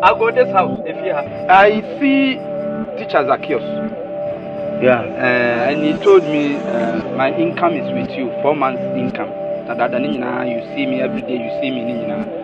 I go this house if you have. I see teacher Zacchaeus. Yeah, and he told me my income is with you, 4 months income. You see me every day, you see me.